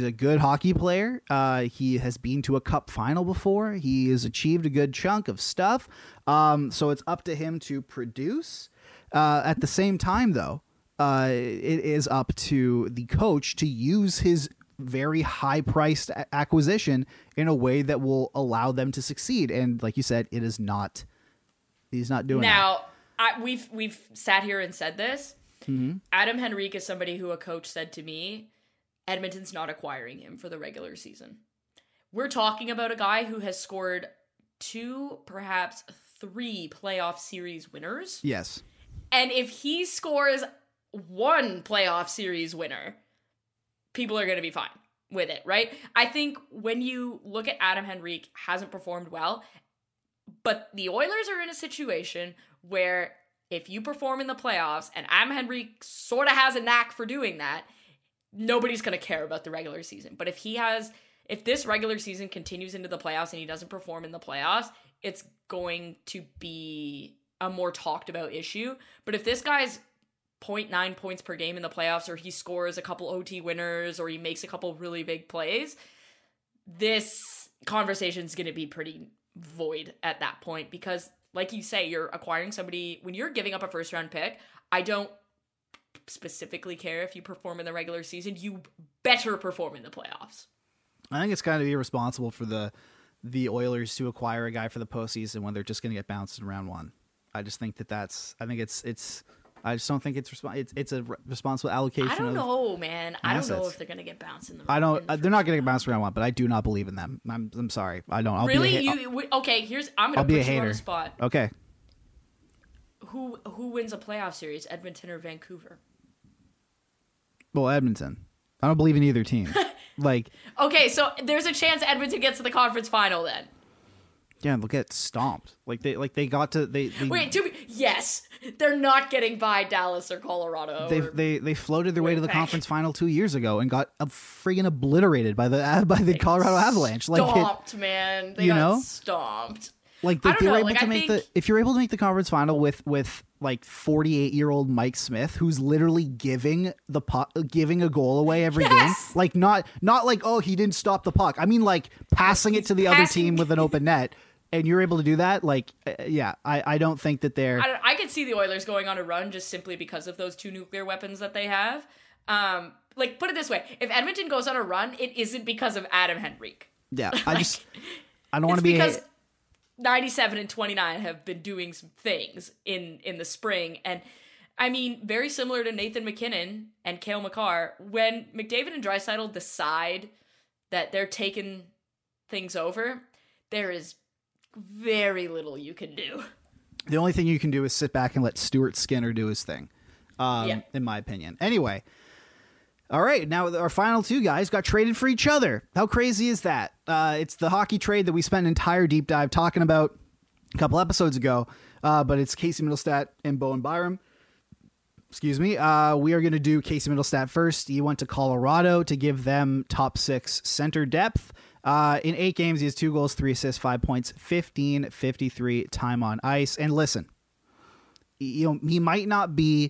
has been to a cup final before. He has achieved a good chunk of stuff. So it's up to him to produce. At the same time, though, it is up to the coach to use his very high-priced acquisition in a way that will allow them to succeed. And like you said, it is not. He's not doing that. Now, we've sat here and said this. Mm-hmm. Adam Henrique is somebody who a coach said to me, Edmonton's not acquiring him for the regular season. We're talking about a guy who has scored 2, perhaps 3 playoff series winners. Yes. And if he scores 1 playoff series winner, people are going to be fine with it, right? I think when you look at Adam Henrique, hasn't performed well, but the Oilers are in a situation where if you perform in the playoffs, and Adam Henrique sort of has a knack for doing that, nobody's going to care about the regular season. But if this regular season continues into the playoffs and he doesn't perform in the playoffs, it's going to be a more talked about issue. But if this guy's 0.9 points per game in the playoffs, or he scores a couple OT winners, or he makes a couple really big plays, this conversation is going to be pretty void at that point, because like you say, you're acquiring somebody. When you're giving up a first round pick, I don't specifically care if you perform in the regular season. You better perform in the playoffs. I think it's kind of irresponsible for the Oilers to acquire a guy for the postseason when they're just going to get bounced in round 1. I just think I just don't think it's a responsible allocation. I don't know, man. I don't know if they're going to get bounced in the. They're not going to get bounced round 1, but I do not believe in them. I'm sorry. I don't. I'll really? Okay. I'm going to put you on the spot. Okay. Who wins a playoff series, Edmonton or Vancouver? Well, Edmonton. I don't believe in either team. Okay, so there's a chance Edmonton gets to the conference final then. Yeah, they'll get stomped. They got to they wait. Yes, they're not getting by Dallas or Colorado. They floated their way to the conference final 2 years ago and got friggin' obliterated by the Colorado Avalanche. Stomped, man. They got stomped. If you're able to make the conference final with 48-year-old Mike Smith, who's literally giving a goal away every game, not he didn't stop the puck. I mean, passing it to the other team with an open net, and you're able to do that. I don't think that they're. I could see the Oilers going on a run just simply because of those 2 nuclear weapons that they have. Put it this way: if Edmonton goes on a run, it isn't because of Adam Henrique. Yeah, I don't want to be because 97 and 29 have been doing some things in the spring. And I mean, very similar to Nathan McKinnon and Cale Makar, when McDavid and Draisaitl decide that they're taking things over, there is very little you can do. The only thing you can do is sit back and let Stuart Skinner do his thing, in my opinion. Anyway, all right, now our final 2 guys got traded for each other. How crazy is that? It's the hockey trade that we spent an entire deep dive talking about a couple episodes ago, but it's Casey Middlestat and Bowen Byram. Excuse me. We are going to do Casey Middlestat first. He went to Colorado to give them top 6 center depth. In 8 games, he has 2 goals, 3 assists, 5 points, 15.53 time on ice. And listen, he might not be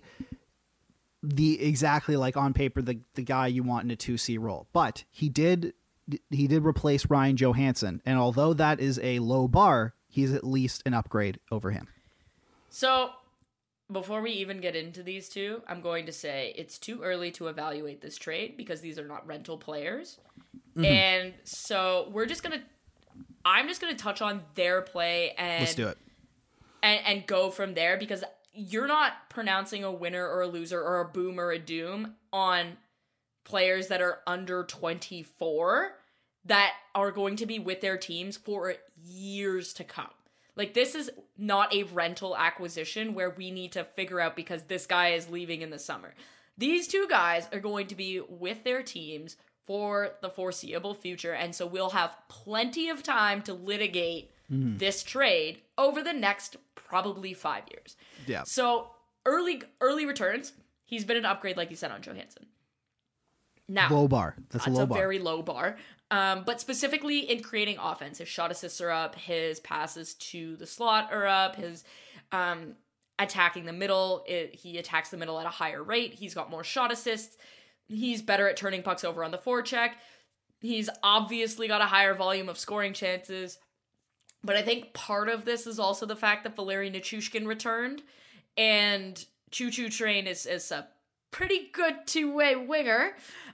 exactly on paper the guy you want in a 2C role, but he did replace Ryan Johansson, and although that is a low bar, he's at least an upgrade over him. So before we even get into these 2, I'm going to say it's too early to evaluate this trade because these are not rental players. Mm-hmm. And so I'm just gonna touch on their play and let's do it and go from there, because you're not pronouncing a winner or a loser or a boom or a doom on players that are under 24 that are going to be with their teams for years to come. Like, this is not a rental acquisition where we need to figure out because this guy is leaving in the summer. These two guys are going to be with their teams for the foreseeable future, and so we'll have plenty of time to litigate this trade over the next probably 5 years. Yeah. So early returns, he's been an upgrade, like you said, on Johansson. Now, Low bar. That's a low bar. very low bar. But specifically in creating offense, his shot assists are up, his passes to the slot are up, his attacking the middle, he attacks the middle at a higher rate. He's got more shot assists. He's better at turning pucks over on the forecheck. He's obviously got a higher volume of scoring chances. But I think part of this is also the fact that Valeri Nichushkin returned. And Choo Choo Train is a pretty good two-way winger.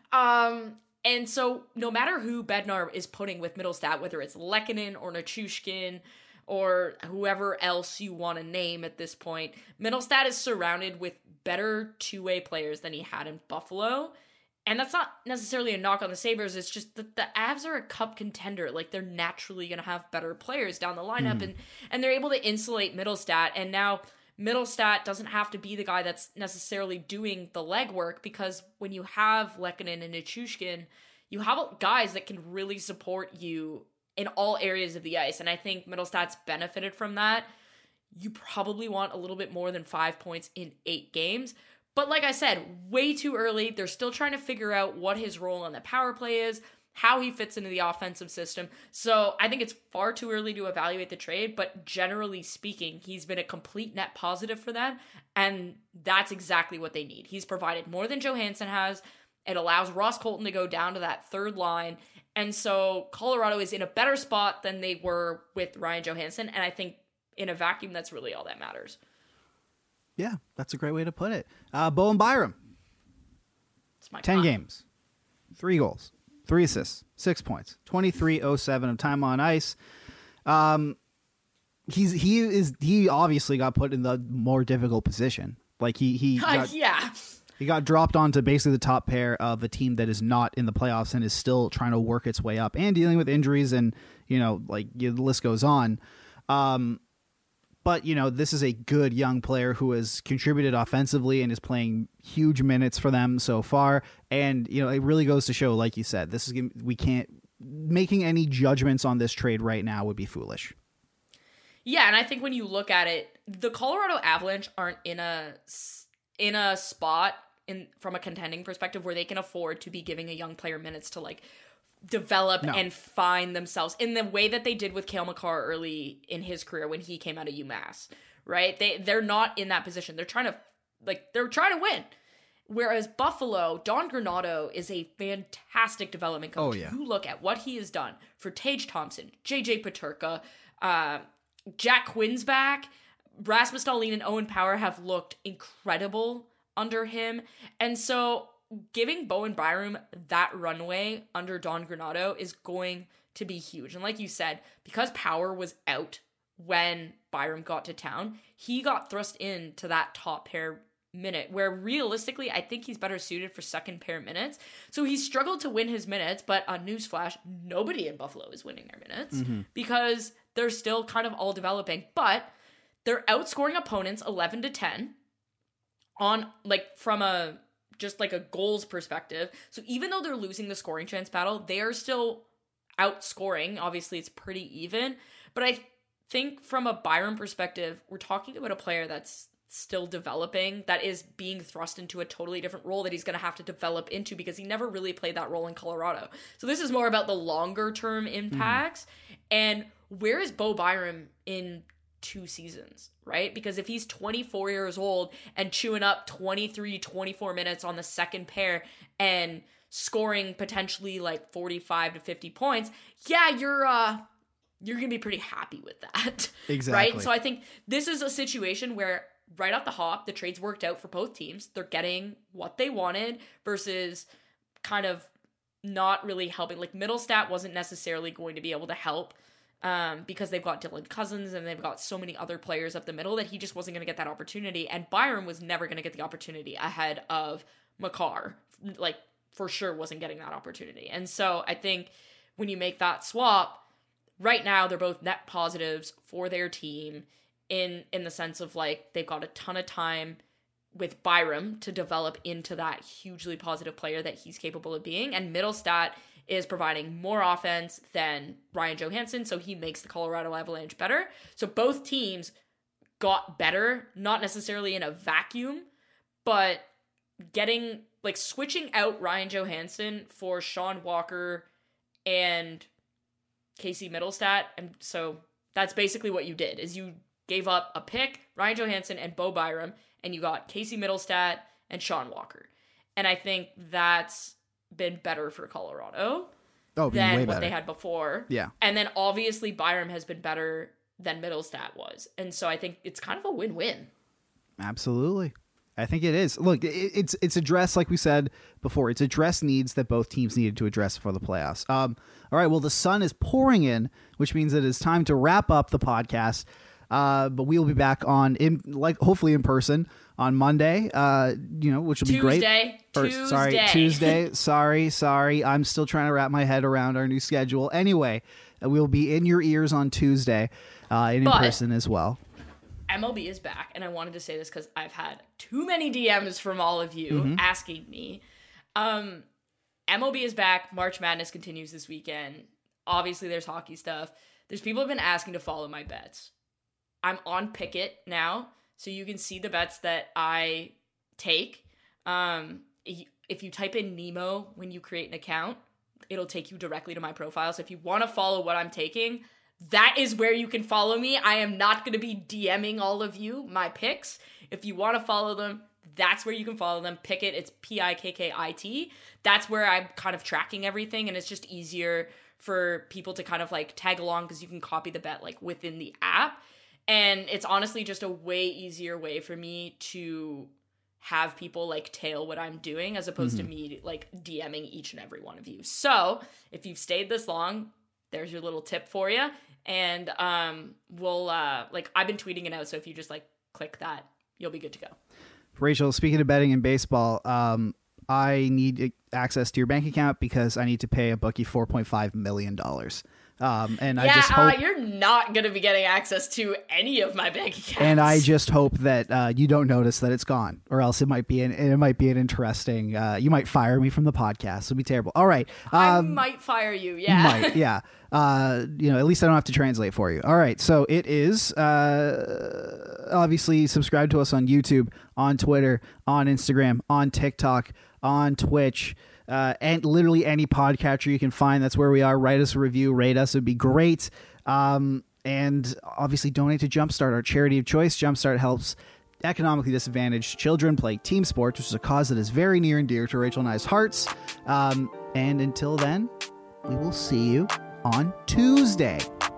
And so no matter who Bednar is putting with Mittelstadt, whether it's Lehkonen or Nichushkin or whoever else you want to name at this point, Mittelstadt is surrounded with better two-way players than he had in Buffalo. And that's not necessarily a knock on the Sabres. It's just that the Avs are a cup contender. Like, they're naturally going to have better players down the lineup, and they're able to insulate Mittelstadt. And now Mittelstadt doesn't have to be the guy that's necessarily doing the legwork, because when you have Lehkonen and Nichushkin, you have guys that can really support you in all areas of the ice. And I think Mittelstadt's benefited from that. You probably want a little bit more than 5 points in 8 games. But like I said, way too early. They're still trying to figure out what his role on the power play is, how he fits into the offensive system. So I think it's far too early to evaluate the trade, but generally speaking, he's been a complete net positive for them, and that's exactly what they need. He's provided more than Johansson has. It allows Ross Colton to go down to that third line, and so Colorado is in a better spot than they were with Ryan Johansson, and I think in a vacuum, that's really all that matters. Yeah, that's a great way to put it. Bowen Byram. It's my 10 time. games, 3 goals, 3 assists, 6 points, 23.07 of time on ice. He obviously got put in the more difficult position. Like he got dropped onto basically the top pair of a team that is not in the playoffs and is still trying to work its way up and dealing with injuries, and the list goes on. But, this is a good young player who has contributed offensively and is playing huge minutes for them so far. And, it really goes to show, like you said, making any judgments on this trade right now would be foolish. Yeah, and I think when you look at it, the Colorado Avalanche aren't in a spot from a contending perspective where they can afford to be giving a young player minutes to develop and find themselves in the way that they did with Cale Makar early in his career when he came out of UMass, right? They're not in that position. They're trying to win. Whereas Buffalo, Don Granato is a fantastic development coach. Oh, yeah. You look at what he has done for Tage Thompson, JJ Peterka, Jack Quinn's back, Rasmus Dahlin and Owen Power have looked incredible under him. And so giving Bowen Byram that runway under Don Granato is going to be huge. And like you said, because Power was out when Byram got to town, he got thrust into that top pair minute where realistically I think he's better suited for second pair minutes. So he struggled to win his minutes, but newsflash, nobody in Buffalo is winning their minutes because they're still kind of all developing. But they're outscoring opponents 11-10 on from a goals perspective. So even though they're losing the scoring chance battle, they are still outscoring. Obviously, it's pretty even. But I think from a Byram perspective, we're talking about a player that's still developing, that is being thrust into a totally different role that he's going to have to develop into because he never really played that role in Colorado. So this is more about the longer term impacts. And where is Bo Byram in 2 seasons, right? Because if he's 24 years old and chewing up 23, 24 minutes on the second pair and scoring potentially 45 to 50 points, yeah, you're going to be pretty happy with that. Exactly. Right? So I think this is a situation where right off the hop, the trades worked out for both teams. They're getting what they wanted versus kind of not really helping. Mittelstadt wasn't necessarily going to be able to help because they've got Dylan Cousins and they've got so many other players up the middle that he just wasn't going to get that opportunity. And Byram was never going to get the opportunity ahead of Makar. For sure wasn't getting that opportunity. And so I think when you make that swap, right now they're both net positives for their team in the sense of like they've got a ton of time with Byram to develop into that hugely positive player that he's capable of being. And Middlestat is providing more offense than Ryan Johansson, so he makes the Colorado Avalanche better. So both teams got better, not necessarily in a vacuum, but switching out Ryan Johansson for Sean Walker and Casey Middlestat. And so that's basically what you did, is you gave up a pick, Ryan Johansson and Bo Byram, and you got Casey Middlestat and Sean Walker. And I think that's been better for Colorado than what they had before. Yeah. And then obviously Byram has been better than Middlestat was. And so I think it's kind of a win-win. Absolutely. I think it is. Look, it's addressed, like we said before, it's addressed needs that both teams needed to address for the playoffs. All right, well, the sun is pouring in, which means it is time to wrap up the podcast. But we will be back hopefully in person on Monday, which will be great. Tuesday. Sorry. I'm still trying to wrap my head around our new schedule. Anyway, we'll be in your ears on Tuesday in person as well. MLB is back, and I wanted to say this because I've had too many DMs from all of you asking me. MLB is back. March Madness continues this weekend. Obviously, there's hockey stuff. There's people who have been asking to follow my bets. I'm on Pickett now, so you can see the bets that I take. If you type in Nemo when you create an account, it'll take you directly to my profile. So if you want to follow what I'm taking, that is where you can follow me. I am not going to be DMing all of you my picks. If you want to follow them, that's where you can follow them. Pickett, it's Pikkit. That's where I'm kind of tracking everything, and it's just easier for people to kind of like tag along because you can copy the bet like within the app. And it's honestly just a way easier way for me to have people like tail what I'm doing as opposed to me like DMing each and every one of you. So if you've stayed this long, there's your little tip for you. And we'll I've been tweeting it out. So if you just like click that, you'll be good to go. Rachel, speaking of betting in baseball, I need access to your bank account because I need to pay a bookie $4.5 million. And I just hope you're not going to be getting access to any of my bank accounts. And I just hope that you don't notice that it's gone, or else it might be an interesting. You might fire me from the podcast. It'd be terrible. All right, I might fire you. Yeah, you might, yeah. At least I don't have to translate for you. All right, so it is obviously subscribe to us on YouTube, on Twitter, on Instagram, on TikTok, on Twitch. And literally any podcatcher you can find. That's where we are. Write us a review, rate us. It'd be great. And obviously donate to Jumpstart, our charity of choice. Jumpstart helps economically disadvantaged children play team sports, which is a cause that is very near and dear to Rachel and I's hearts. And until then, we will see you on Tuesday.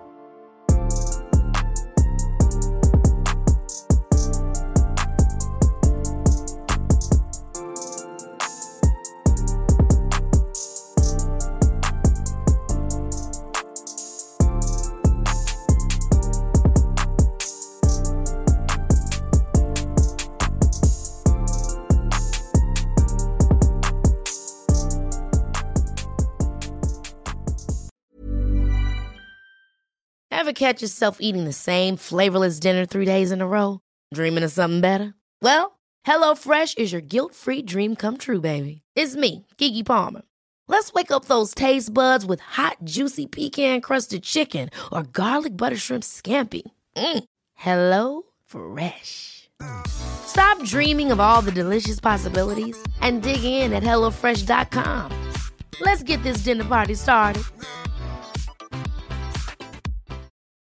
Ever catch yourself eating the same flavorless dinner 3 days in a row? Dreaming of something better? Well, HelloFresh is your guilt-free dream come true, baby. It's me, Keke Palmer. Let's wake up those taste buds with hot, juicy pecan-crusted chicken or garlic butter shrimp scampi. Hello Fresh. Stop dreaming of all the delicious possibilities and dig in at HelloFresh.com. Let's get this dinner party started.